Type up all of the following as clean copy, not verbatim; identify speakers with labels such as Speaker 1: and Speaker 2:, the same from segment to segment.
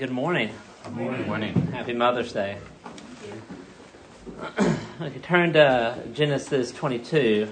Speaker 1: Good morning.
Speaker 2: Good morning.
Speaker 1: Happy Mother's Day. We can turn to Genesis 22.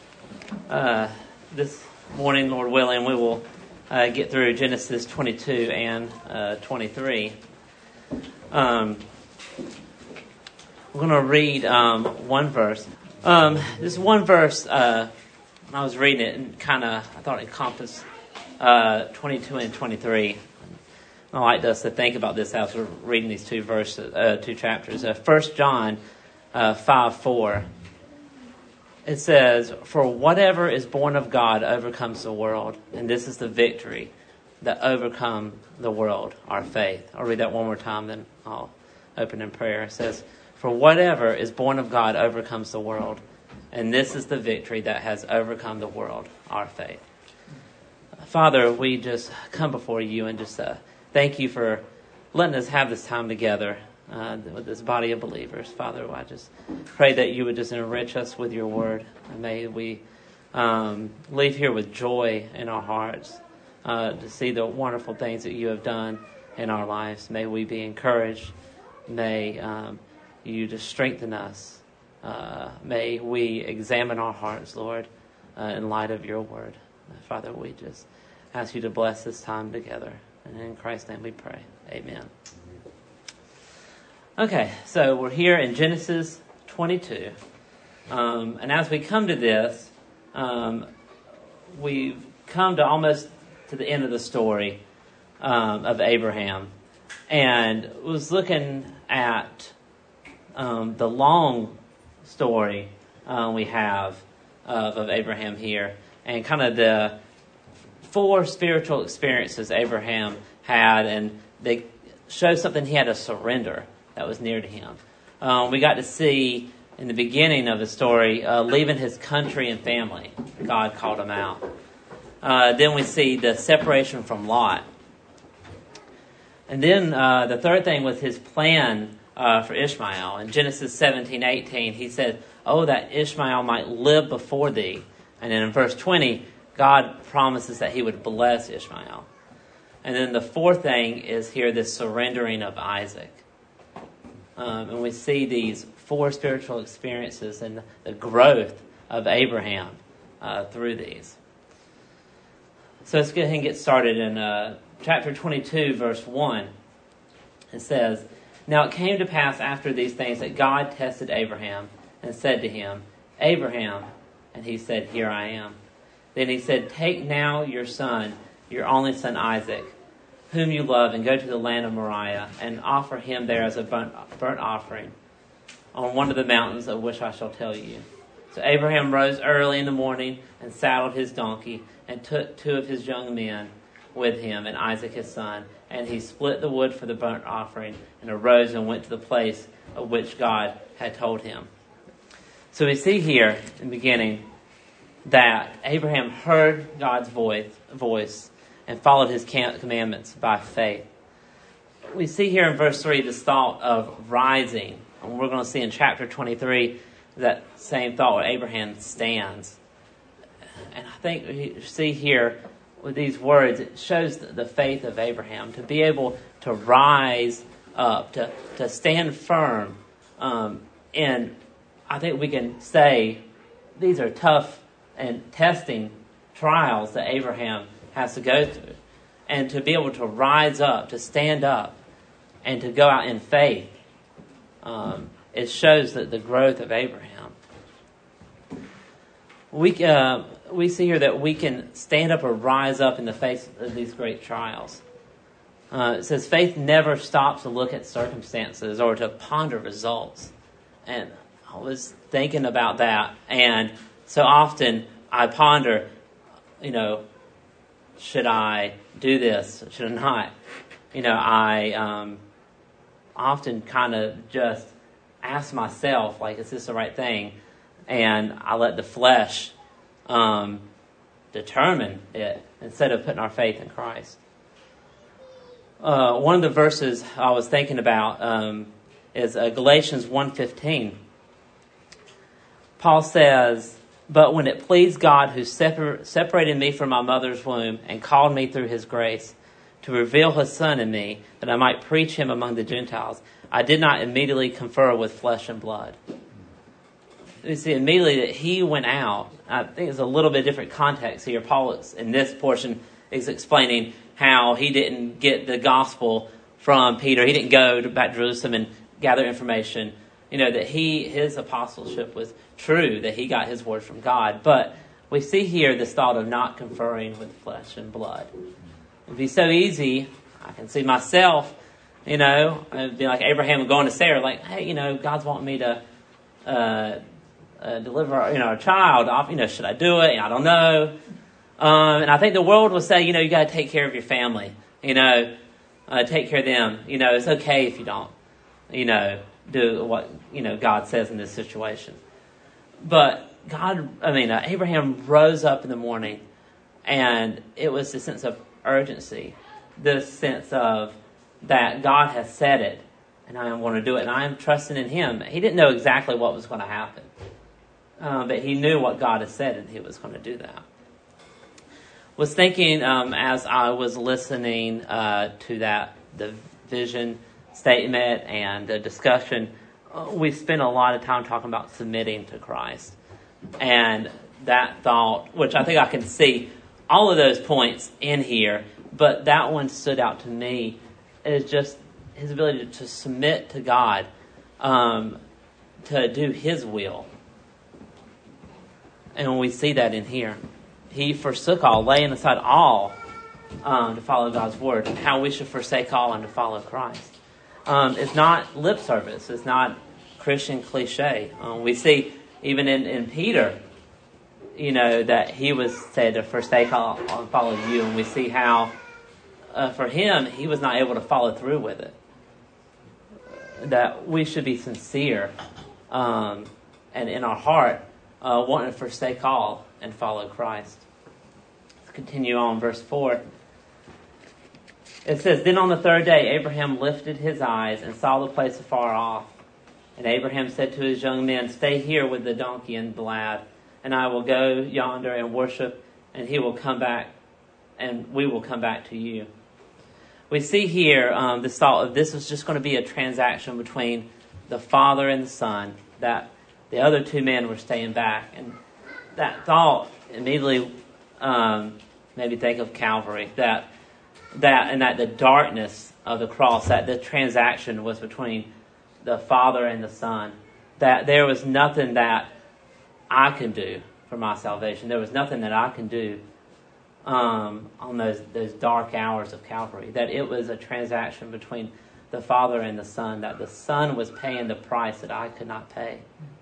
Speaker 1: This morning, Lord willing, we will get through Genesis 22 and 23. We're going to read one verse. This one verse, I was reading it and I thought it encompassed 22 and 23. I like us to think about this as we're reading these two chapters. 1 John 5:4. It says, "For whatever is born of God overcomes the world, and this is the victory that overcome the world, our faith." I'll read that one more time, then I'll open in prayer. It says, "For whatever is born of God overcomes the world, and this is the victory that has overcome the world, our faith." Father, we just come before you and just thank you for letting us have this time together with this body of believers. Father, I just pray that you would just enrich us with your word. And may we leave here with joy in our hearts to see the wonderful things that you have done in our lives. May we be encouraged. May you just strengthen us. May we examine our hearts, Lord, in light of your word. Father, we just ask you to bless this time together. And in Christ's name we pray. Amen. Okay, so we're here in Genesis 22. And as we come to this, we've come to almost to the end of the story of Abraham. And was looking at the long story we have of Abraham here. And kind of the 4 spiritual experiences Abraham had, and they show something he had to surrender that was near to him. We got to see in the beginning of the story, leaving his country and family. God called him out. Then we see the separation from Lot. And then the third thing was his plan for Ishmael. In Genesis 17:18, he said, "Oh, that Ishmael might live before thee." And then in verse 20, God promises that he would bless Ishmael. And then the fourth thing is here, this surrendering of Isaac. And we see these 4 spiritual experiences and the growth of Abraham through these. So let's go ahead and get started in chapter 22, verse 1. It says, "Now it came to pass after these things that God tested Abraham and said to him, 'Abraham,' and he said, 'Here I am.' Then he said, 'Take now your son, your only son Isaac, whom you love, and go to the land of Moriah, and offer him there as a burnt offering on one of the mountains of which I shall tell you.' So Abraham rose early in the morning and saddled his donkey, and took 2 of his young men with him, and Isaac his son. And he split the wood for the burnt offering, and arose and went to the place of which God had told him." So we see here in the beginning that Abraham heard God's voice and followed his commandments by faith. We see here in verse 3 this thought of rising. And we're going to see in chapter 23 that same thought where Abraham stands. And I think we see here with these words, it shows the faith of Abraham to be able to rise up, to stand firm. And I think we can say these are tough and testing trials that Abraham has to go through. And to be able to rise up, to stand up, and to go out in faith, it shows that the growth of Abraham. We see here that we can stand up or rise up in the face of these great trials. It says faith never stops to look at circumstances or to ponder results. And I was thinking about that, and so often I ponder, should I do this? Should I not? I often kind of just ask myself, is this the right thing? And I let the flesh determine it instead of putting our faith in Christ. One of the verses I was thinking about is Galatians 1:15. Paul says, "But when it pleased God who separated me from my mother's womb and called me through his grace to reveal his Son in me, that I might preach him among the Gentiles. I did not immediately confer with flesh and blood. You see, immediately that he went out, I think it's a little bit different context here. Paul, in this portion, is explaining how he didn't get the gospel from Peter. He didn't go back to Jerusalem and gather information. That his apostleship was true, that he got his word from God. But we see here this thought of not conferring with flesh and blood. It'd be so easy. I can see myself, it'd be like Abraham going to Sarah, like, hey, God's wanting me to deliver, a child off. Should I do it? I don't know. And I think the world will say, you got to take care of your family. Take care of them. It's okay if you don't, do what, God says in this situation. But Abraham rose up in the morning, and it was this sense of urgency, this sense of that God has said it, and I am going to do it, and I am trusting in him. He didn't know exactly what was going to happen, but he knew what God had said, and he was going to do that. Was thinking as I was listening to the vision statement and the discussion, we spent a lot of time talking about submitting to Christ. And that thought, which I think I can see all of those points in here, but that one stood out to me, is just his ability to submit to God, to do his will. And when we see that in here, he forsook all, laying aside all to follow God's word, and how we should forsake all and to follow Christ. It's not lip service. It's not Christian cliche. We see even in Peter, that he was said to forsake all and follow you. And we see how, for him, he was not able to follow through with it. That we should be sincere and in our heart wanting to forsake all and follow Christ. Let's continue on, verse 4. It says, Then on the third day Abraham lifted his eyes and saw the place afar off. And Abraham said to his young men, Stay here with the donkey and the lad, and I will go yonder and worship, and he will come back, and we will come back to you. We see here this thought of this was just going to be a transaction between the Father and the Son, that the other two men were staying back. And that thought immediately made me think of Calvary, that the darkness of the cross, that the transaction was between the Father and the Son, that there was nothing that I can do for my salvation. There was nothing that I can do on those dark hours of Calvary. That it was a transaction between the Father and the Son, that the Son was paying the price that I could not pay.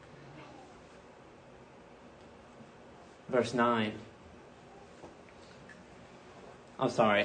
Speaker 1: Verse 9. I'm sorry,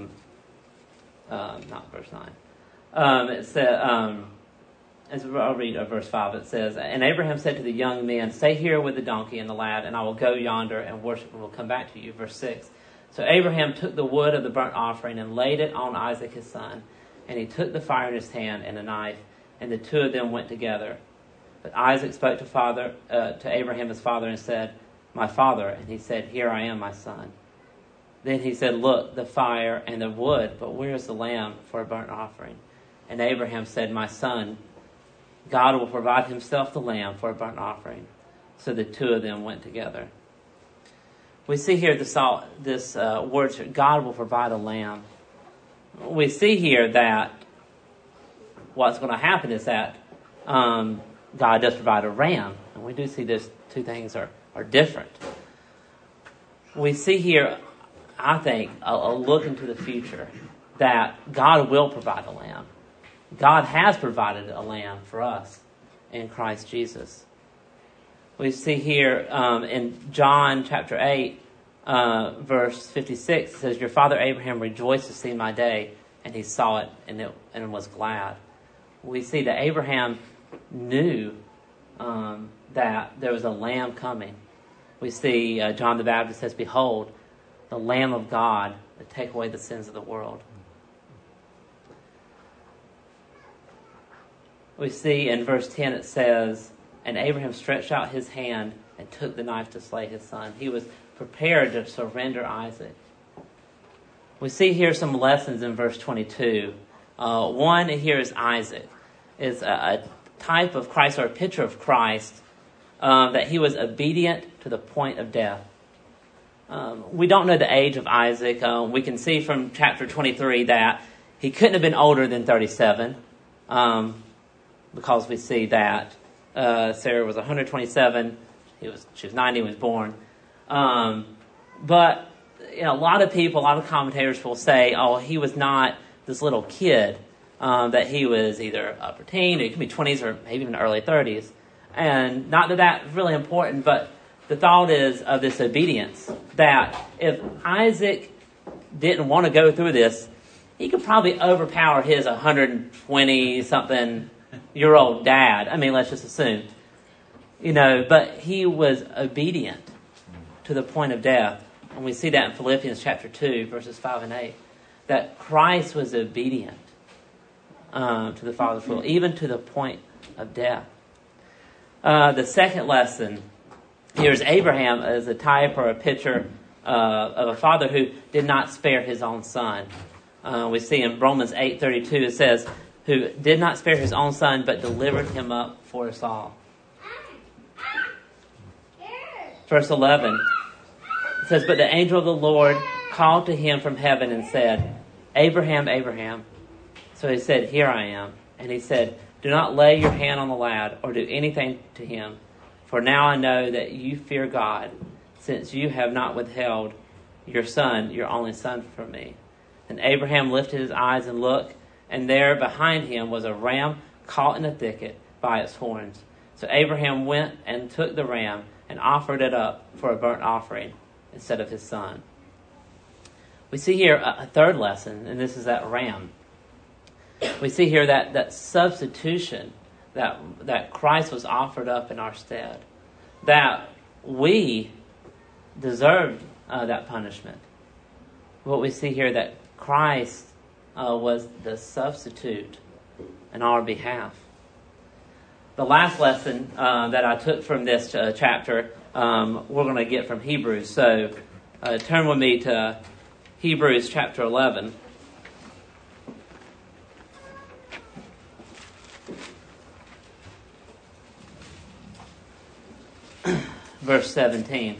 Speaker 1: not verse 9. It said, I'll read verse 5. It says, And Abraham said to the young men, Stay here with the donkey and the lad, and I will go yonder and worship and will come back to you. Verse 6. So Abraham took the wood of the burnt offering and laid it on Isaac his son. And he took the fire in his hand and a knife, and the two of them went together. But Isaac spoke to Abraham his father and said, My father. And he said, Here I am, my son. Then he said, Look, the fire and the wood, but where is the lamb for a burnt offering? And Abraham said, My son, God will provide himself the lamb for a burnt offering. So the two of them went together. We see here this word, God will provide a lamb. We see here that what's going to happen is that God does provide a ram. And we do see these two things are different. We see here, I think, a look into the future, that God will provide a lamb. God has provided a lamb for us in Christ Jesus. We see here in John chapter 8, verse 56, it says, Your father Abraham rejoiced to see my day, and he saw it and was glad. We see that Abraham knew that there was a lamb coming. We see John the Baptist says, Behold, the Lamb of God that take away the sins of the world. We see in verse 10 it says, And Abraham stretched out his hand and took the knife to slay his son. He was prepared to surrender Isaac. We see here some lessons in verse 22. One here is Isaac. Is a type of Christ, or a picture of Christ, that he was obedient to the point of death. We don't know the age of Isaac. We can see from chapter 23 that he couldn't have been older than 37, because we see that Sarah was 127, she was 90 when he was born. But a lot of people, a lot of commentators will say, oh, he was not this little kid, that he was either upper teen, or it could be 20s, or maybe even early 30s. And not that that's really important, but the thought is of this obedience, that if Isaac didn't want to go through this, he could probably overpower his 120-something-year-old dad. I mean, let's just assume. But he was obedient to the point of death. And we see that in Philippians chapter 2, verses 5 and 8, that Christ was obedient to the Father's will, even to the point of death. The second lesson here is Abraham as a type or a picture of a father who did not spare his own son. We see in Romans 8:32 it says, who did not spare his own son, but delivered him up for us all. Verse 11, it says, but the angel of the Lord called to him from heaven and said, Abraham, Abraham. So he said, here I am. And he said, do not lay your hand on the lad or do anything to him. For now I know that you fear God, since you have not withheld your son, your only son, from me. And Abraham lifted his eyes and looked, and there behind him was a ram caught in a thicket by its horns. So Abraham went and took the ram and offered it up for a burnt offering instead of his son. We see here a third lesson, and this is that ram. We see here that substitution, that Christ was offered up in our stead, that we deserved that punishment. What we see here, that Christ was the substitute in our behalf. The last lesson that I took from this chapter, we're going to get from Hebrews. So turn with me to Hebrews chapter 11. Verse 17.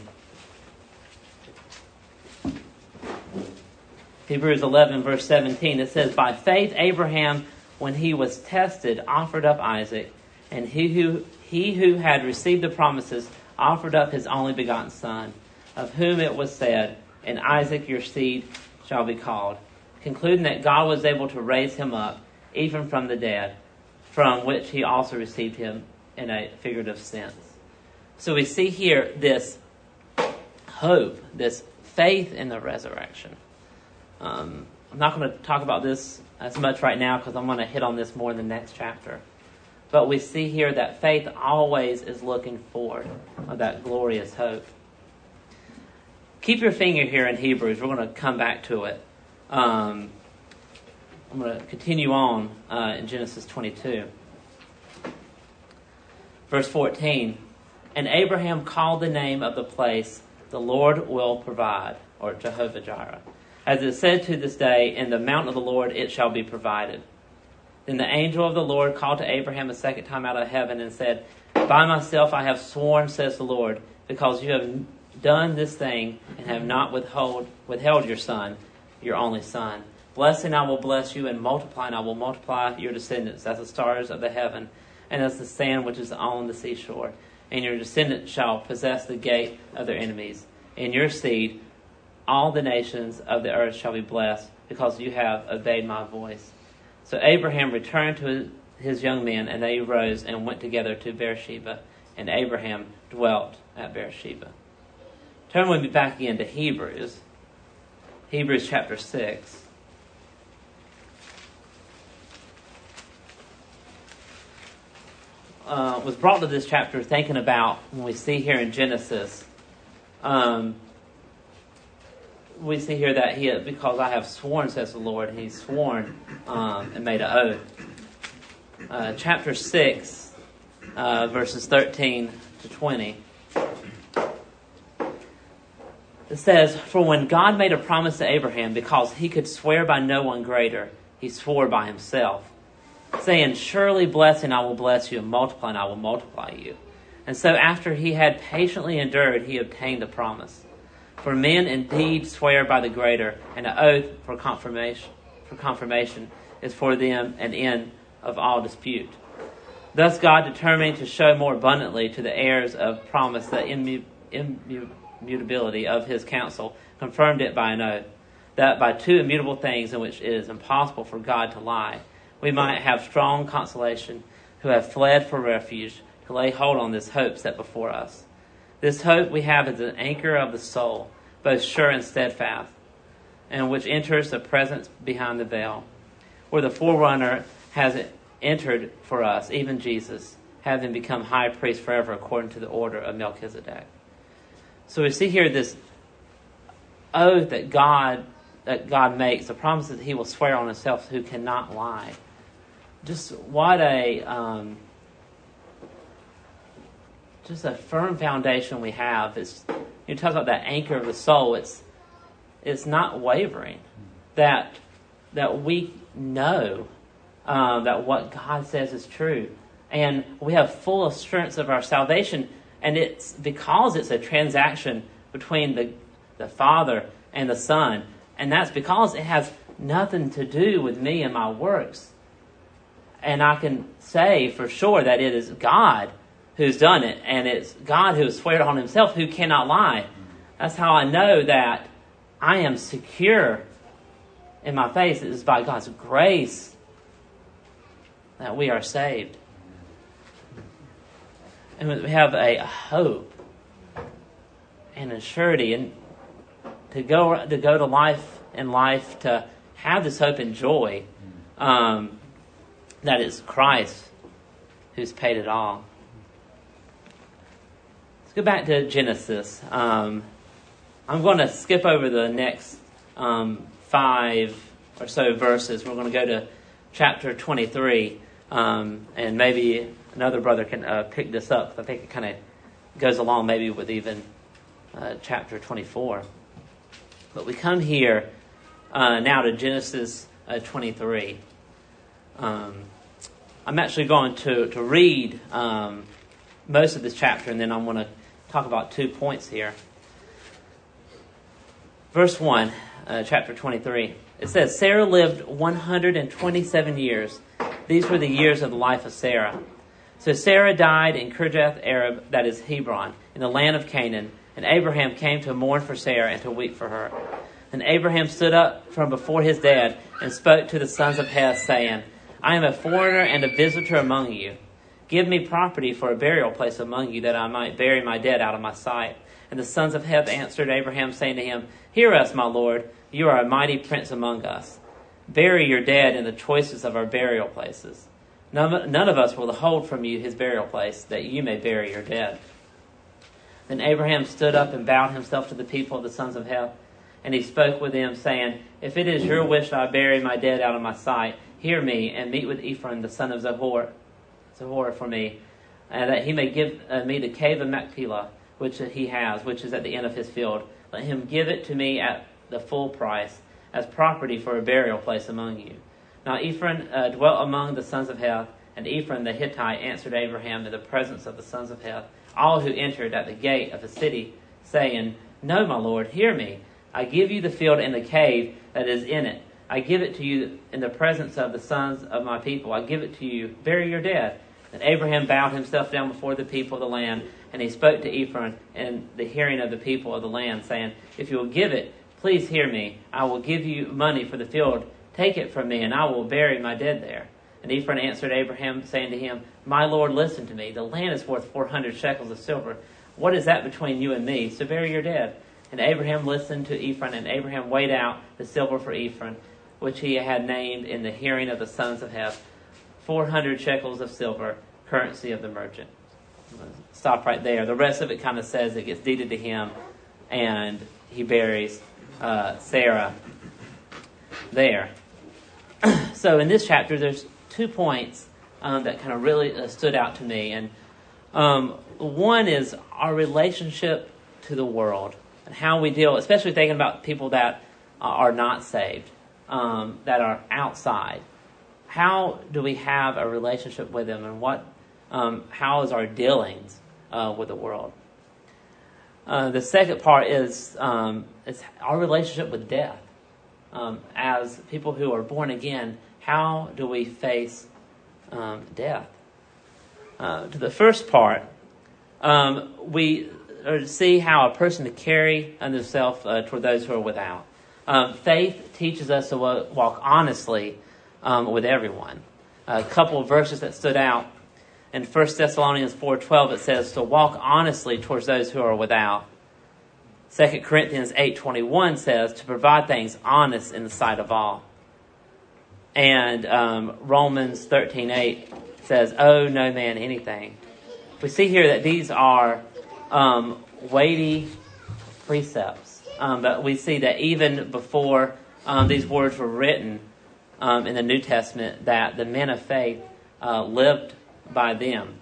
Speaker 1: Hebrews 11, verse 17, it says, by faith Abraham, when he was tested, offered up Isaac, and he who had received the promises offered up his only begotten son, of whom it was said, in Isaac your seed shall be called, concluding that God was able to raise him up, even from the dead, from which he also received him in a figurative sense. So we see here this hope, this faith in the resurrection. I'm not going to talk about this as much right now because I'm going to hit on this more in the next chapter. But we see here that faith always is looking forward of that glorious hope. Keep your finger here in Hebrews. We're going to come back to it. I'm going to continue on in Genesis 22. Verse 14. And Abraham called the name of the place, the Lord will provide, or Jehovah Jireh. As it is said to this day, in the mountain of the Lord it shall be provided. Then the angel of the Lord called to Abraham a second time out of heaven and said, by myself I have sworn, says the Lord, because you have done this thing and have not withheld your son, your only son. Blessing I will bless you, and multiplying I will multiply your descendants as the stars of the heaven and as the sand which is on the seashore. And your descendants shall possess the gate of their enemies. In your seed all the nations of the earth shall be blessed, because you have obeyed my voice. So Abraham returned to his young men, and they rose and went together to Beersheba, and Abraham dwelt at Beersheba. Turn with me back again to Hebrews. Hebrews chapter 6. Was brought to this chapter thinking about when we see here in Genesis. We see here that because I have sworn, says the Lord, he's sworn and made an oath. Chapter 6, verses 13 to 20. It says, "For when God made a promise to Abraham, because he could swear by no one greater, he swore by himself, saying, 'Surely blessing I will bless you, and multiplying I will multiply you.' And so after he had patiently endured, he obtained the promise. For men indeed swear by the greater, and an oath for confirmation is for them an end of all dispute. Thus God, determining to show more abundantly to the heirs of promise the immutability of his counsel, confirmed it by an oath, that by two immutable things in which it is impossible for God to lie, we might have strong consolation who have fled for refuge, to lay hold on this hope set before us. This hope we have as an anchor of the soul, both sure and steadfast, and which enters the presence behind the veil, where the forerunner has entered for us, even Jesus, having become high priest forever according to the order of Melchizedek." So we see here this oath that God makes, the promise that he will swear on himself who cannot lie. Just what a firm foundation we have. You talk about that anchor of the soul. It's not wavering. That we know that what God says is true, and we have full assurance of our salvation. And it's because it's a transaction between the Father and the Son, and that's because it has nothing to do with me and my works. And I can say for sure that it is God who's done it, and it's God who has sworn on himself, who cannot lie. That's how I know that I am secure in my faith. It is by God's grace that we are saved. And we have a hope and a surety, and to go to life in life, to have this hope and joy, that it's Christ who's paid it all. Let's go back to Genesis. I'm going to skip over the next 5 or so verses. We're going to go to chapter 23, and maybe another brother can pick this up. I think it kind of goes along maybe with even chapter 24. But we come here now to Genesis 23. I'm actually going to read most of this chapter, and then I'm going to talk about 2 points here. Verse 1, chapter 23. It says, "Sarah lived 127 years. These were the years of the life of Sarah. So Sarah died in Kirjath-Arab, that is Hebron, in the land of Canaan. And Abraham came to mourn for Sarah and to weep for her. And Abraham stood up from before his dead and spoke to the sons of Heth, saying, 'I am a foreigner and a visitor among you. Give me property for a burial place among you, that I might bury my dead out of my sight.' And the sons of Heth answered Abraham, saying to him, 'Hear us, my lord. You are a mighty prince among us. Bury your dead in the choicest of our burial places. None of us will hold from you his burial place, that you may bury your dead.' Then Abraham stood up and bowed himself to the people of the sons of Heth. And he spoke with them, saying, 'If it is your wish that I bury my dead out of my sight, hear me, and meet with Ephron, the son of Zohar for me, that he may give me the cave of Machpelah, which he has, which is at the end of his field. Let him give it to me at the full price, as property for a burial place among you.' Now Ephron dwelt among the sons of Heth, and Ephron the Hittite answered Abraham in the presence of the sons of Heth, all who entered at the gate of the city, saying, 'No, my lord, hear me. I give you the field and the cave that is in it. I give it to you in the presence of the sons of my people. I give it to you. Bury your dead.' And Abraham bowed himself down before the people of the land, and he spoke to Ephron in the hearing of the people of the land, saying, 'If you will give it, please hear me. I will give you money for the field. Take it from me, and I will bury my dead there.' And Ephron answered Abraham, saying to him, 'My lord, listen to me. The land is worth 400 shekels of silver. What is that between you and me? So bury your dead.' And Abraham listened to Ephron, and Abraham weighed out the silver for Ephron, which he had named in the hearing of the sons of Heth, 400 shekels of silver, currency of the merchant." Stop right there. The rest of it kind of says it gets deeded to him, and he buries Sarah there. So in this chapter, there's 2 points that kind of really stood out to me. And one is our relationship to the world. and how we deal, especially thinking about people that are not saved, that are outside. How do we have a relationship with them, and how is our dealings with the world? The second part is our relationship with death. As people who are born again, how do we face death? To the first part, we see how a person to carry themselves toward those who are without. Faith teaches us to walk honestly with everyone. A couple of verses that stood out. In 1 Thessalonians 4:12, it says to walk honestly towards those who are without. 2 Corinthians 8:21 says to provide things honest in the sight of all. And Romans 13:8 says, owe no man anything. We see here that these are weighty precepts. But we see that even before these words were written in the New Testament, that the men of faith lived by them.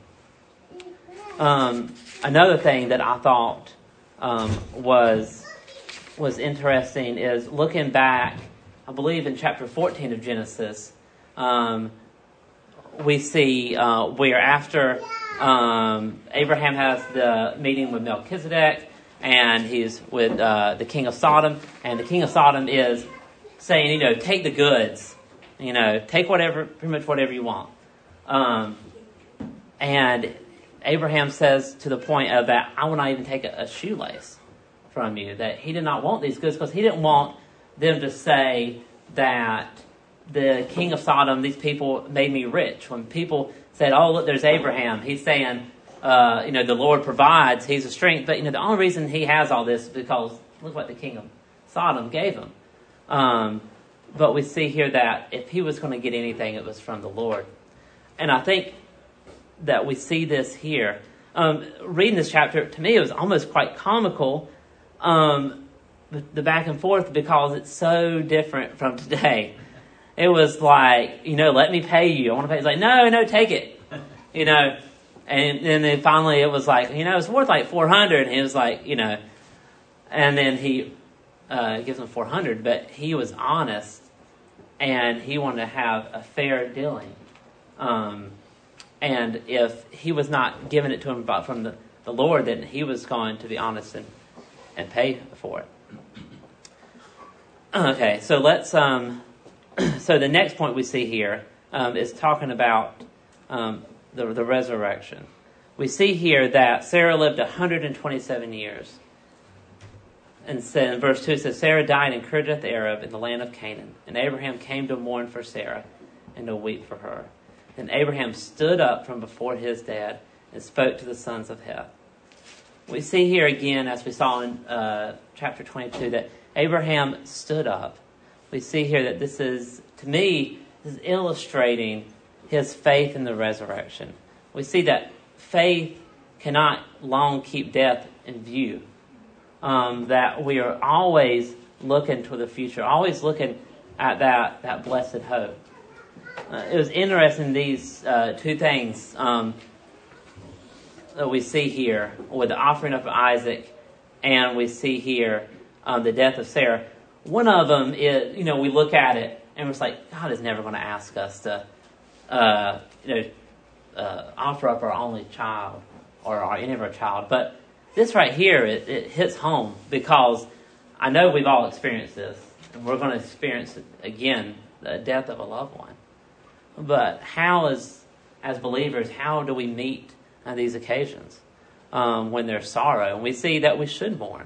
Speaker 1: Another thing that I thought was interesting is looking back, I believe in chapter 14 of Genesis, we see where after Abraham has the meeting with Melchizedek, and he's with the king of Sodom, and the king of Sodom is saying, take the goods, take pretty much whatever you want. And Abraham says to the point of that, I will not even take a shoelace from you, that he did not want these goods because he didn't want them to say that the king of Sodom, these people made me rich. When people said, oh, look, there's Abraham, he's saying, the Lord provides, he's a strength. But, the only reason he has all this is because look what the king of Sodom gave him. But we see here that if he was going to get anything, it was from the Lord. And I think that we see this here. Reading this chapter, to me, it was almost quite comical, the back and forth, because it's so different from today. It was like, let me pay you. I want to pay. It's like, no, take it. And then finally it was like, it's worth like 400. And he was like, and then he gives him 400, but he was honest and he wanted to have a fair dealing. And if he was not giving it to him from the Lord, then he was going to be honest and pay for it. Okay, so let's, so the next point we see here is talking about the resurrection. We see here that Sarah lived 127 years. And so in verse 2 it says, Sarah died in Kirjath Arab in the land of Canaan. And Abraham came to mourn for Sarah and to weep for her. And Abraham stood up from before his dad and spoke to the sons of Heth. We see here again, as we saw in chapter 22, that Abraham stood up. We see here that this is, to me, this is illustrating his faith in the resurrection. We see that faith cannot long keep death in view. That we are always looking to the future, always looking at that blessed hope. It was interesting, these two things that we see here with the offering of Isaac, and we see here the death of Sarah. One of them is, we look at it and it's like, God is never going to ask us to offer up our only child or any of our child. But this right here, it hits home, because I know we've all experienced this, and we're going to experience it again, the death of a loved one. But how, as believers, how do we meet these occasions when there's sorrow? And we see that we should mourn.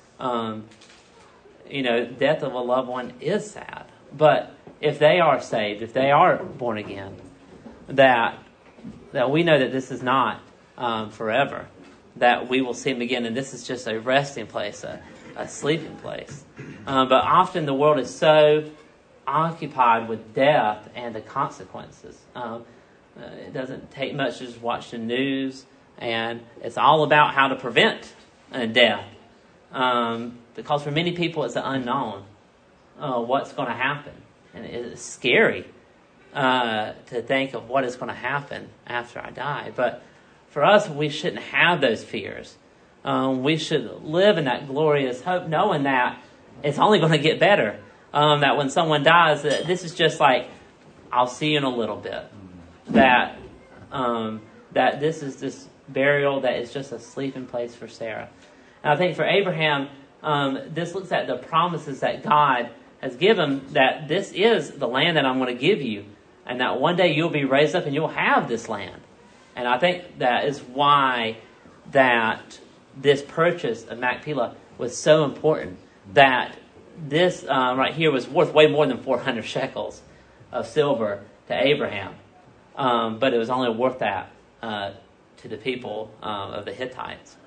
Speaker 1: Death of a loved one is sad. But if they are saved, if they are born again, that we know that this is not forever, that we will see them again, and this is just a resting place, a sleeping place. But often the world is so occupied with death and the consequences. It doesn't take much to just watch the news, and it's all about how to prevent death. Because for many people it's the unknown, what's going to happen. And it's scary to think of what is going to happen after I die. But for us, we shouldn't have those fears. we should live in that glorious hope, knowing that it's only going to get better. That when someone dies, that this is just like, I'll see you in a little bit. That this is this burial that is just a sleeping place for Sarah. And I think for Abraham, this looks at the promises that God has given, that this is the land that I'm going to give you, and that one day you'll be raised up and you'll have this land. And I think that is why that this purchase of Machpelah was so important, that this right here was worth way more than 400 shekels of silver to Abraham. But it was only worth that to the people of the Hittites.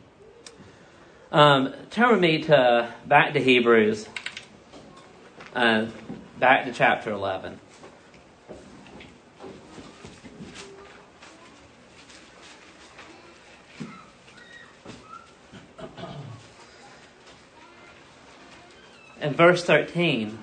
Speaker 1: Turn with me back to Hebrews, back to chapter 11. In verse 13,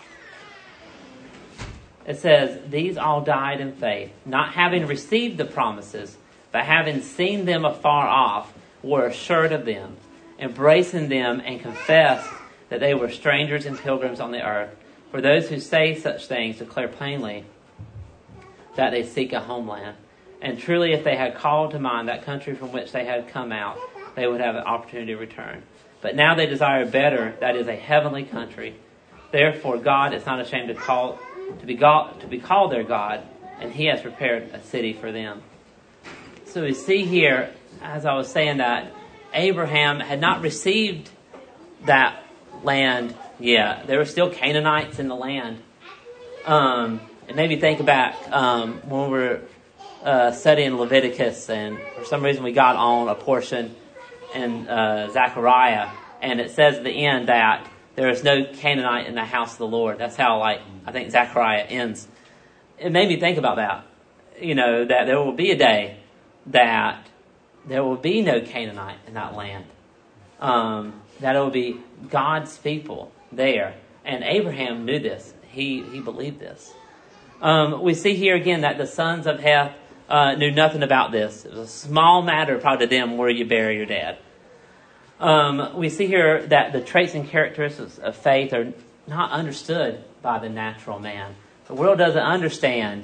Speaker 1: it says, "These all died in faith, not having received the promises, but having seen them afar off, were assured of them, embracing them, and confessed that they were strangers and pilgrims on the earth. For those who say such things declare plainly that they seek a homeland. And truly, if they had called to mind that country from which they had come out, they would have an opportunity to return. But now they desire better, that is, a heavenly country. Therefore, God is not ashamed to be called their God, and He has prepared a city for them." So we see here, as I was saying, that Abraham had not received that land yet. There were still Canaanites in the land. And maybe think back when we were studying Leviticus, and for some reason we got on a portion in Zechariah, and it says at the end that there is no Canaanite in the house of the Lord. That's how, I think Zechariah ends. It made me think about that. That there will be a day that there will be no Canaanite in that land. That it will be God's people there. And Abraham knew this. He believed this. We see here again that the sons of Heth knew nothing about this. It was a small matter probably to them where you bury your dead. We see here that the traits and characteristics of faith are not understood by the natural man. The world doesn't understand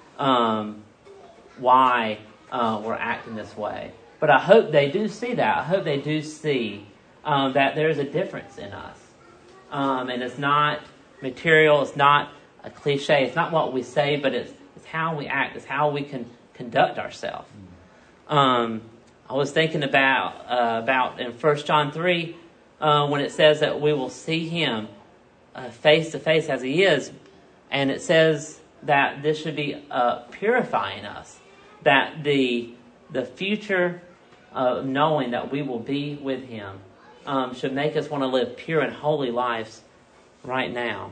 Speaker 1: why we're acting this way. But I hope they do see that. I hope they do see that there's a difference in us. And it's not material, it's not a cliche, it's not what we say, but it's how we act, it's how we can conduct ourselves. I was thinking about in 1 John 3, when it says that we will see Him face to face as He is, and it says that this should be purifying us, that the future of knowing that we will be with Him should make us want to live pure and holy lives right now.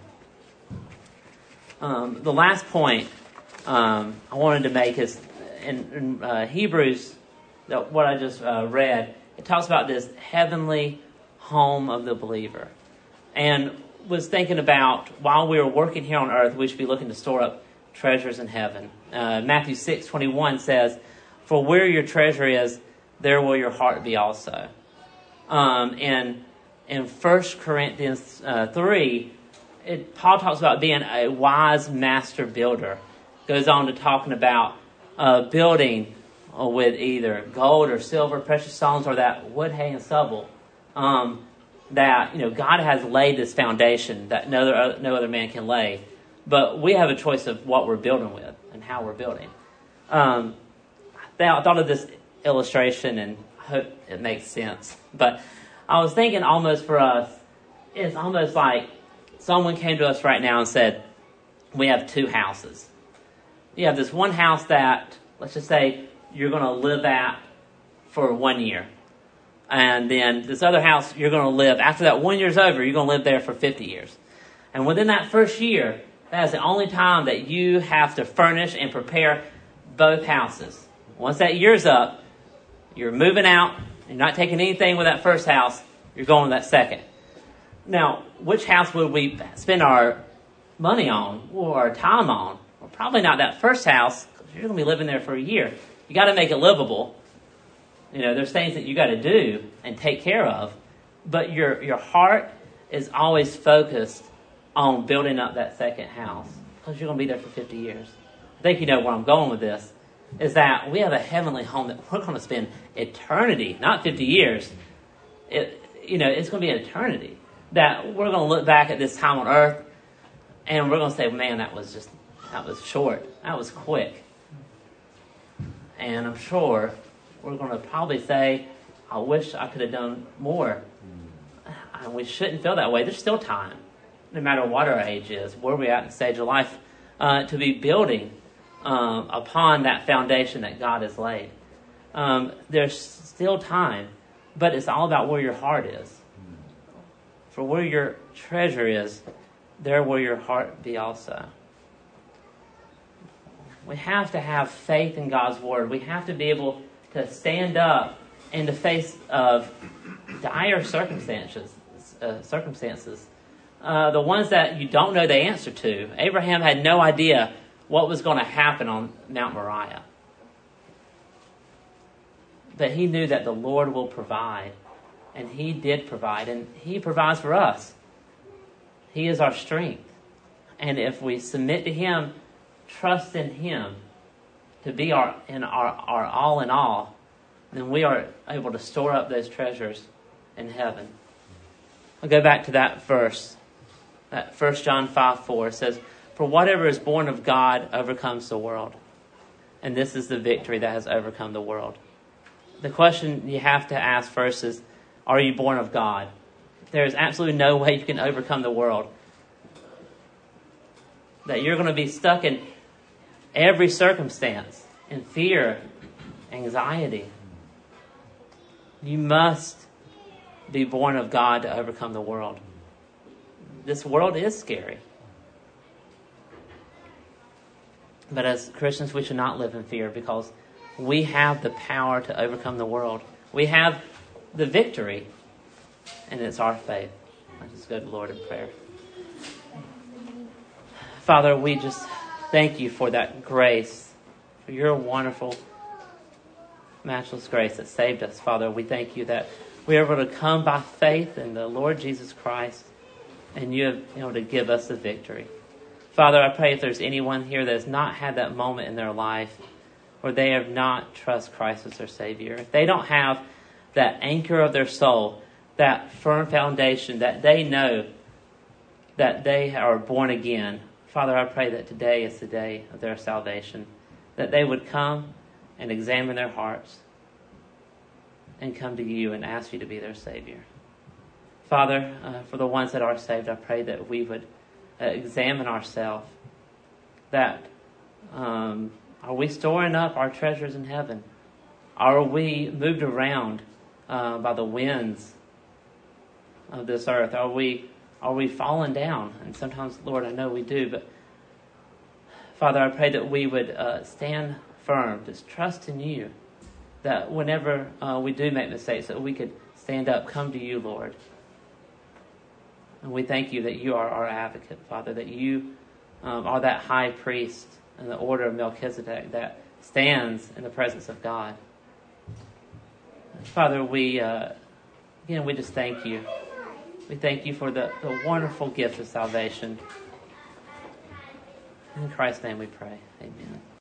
Speaker 1: The last point I wanted to make is in Hebrews, what I just read, it talks about this heavenly home of the believer. And was thinking about, while we were working here on earth, we should be looking to store up treasures in heaven. Matthew 6:21 says, "For where your treasure is, there will your heart be also." And in 1 Corinthians 3, Paul talks about being a wise master builder. Goes on to talking about building with either gold or silver, precious stones, or that wood, hay, and stubble. That God has laid this foundation that no other man can lay, but we have a choice of what we're building with and how we're building. I thought of this illustration, and I hope it makes sense. But I was thinking, almost for us, it's almost like someone came to us right now and said, "We have two houses. You have this one house that, let's just say, you're going to live at for 1 year. And then this other house you're going to live, after that 1 year's over, you're going to live there for 50 years. And within that first year, that's the only time that you have to furnish and prepare both houses. Once that year's up, you're moving out, you're not taking anything with that first house, you're going to that second. Now, which house would we spend our money on or our time on? Well, probably not that first house, because you're going to be living there for a year. You got to make it livable. There's things that you got to do and take care of, but your heart is always focused on building up that second house because you're going to be there for 50 years. I think you know where I'm going with this, is that we have a heavenly home that we're going to spend eternity, not 50 years. It's going to be an eternity that we're going to look back at this time on earth and we're going to say, man, that was short. That was quick. And I'm sure we're going to probably say, I wish I could have done more. And we shouldn't feel that way. There's still time, no matter what our age is, where we're at in the stage of life, to be building upon that foundation that God has laid. There's still time, but it's all about where your heart is. For where your treasure is, there will your heart be also. We have to have faith in God's word. We have to be able to stand up in the face of dire circumstances. The ones that you don't know the answer to. Abraham had no idea what was going to happen on Mount Moriah. But he knew that the Lord will provide. And he did provide. And he provides for us. He is our strength. And if we submit to him, trust in him to be our all in all, then we are able to store up those treasures in heaven. I'll go back to that verse. That 1 John 5:4 says, "For whatever is born of God overcomes the world. And this is the victory that has overcome the world." The question you have to ask first is, are you born of God? There is absolutely no way you can overcome the world. That you're going to be stuck in every circumstance, in fear, anxiety. You must be born of God to overcome the world. This world is scary. But as Christians, we should not live in fear because we have the power to overcome the world. We have the victory, and it's our faith. I just go to the Lord in prayer. Father, we just thank you for that grace, for your wonderful, matchless grace that saved us. Father, we thank you that we are able to come by faith in the Lord Jesus Christ, and you have been able to give us the victory. Father, I pray if there's anyone here that has not had that moment in their life where they have not trusted Christ as their Savior, if they don't have that anchor of their soul, that firm foundation, that they know that they are born again, Father, I pray that today is the day of their salvation, that they would come and examine their hearts and come to you and ask you to be their Savior. Father, for the ones that are saved, I pray that we would examine ourselves, that are we storing up our treasures in heaven? Are we moved around by the winds of this earth? Are we falling down? And sometimes, Lord, I know we do, but Father, I pray that we would stand firm, just trust in you, that whenever we do make mistakes, that we could stand up, come to you, Lord. And we thank you that you are our advocate, Father, that you are that high priest in the order of Melchizedek that stands in the presence of God. Father, we just thank you. We thank you for the wonderful gift of salvation. In Christ's name we pray. Amen.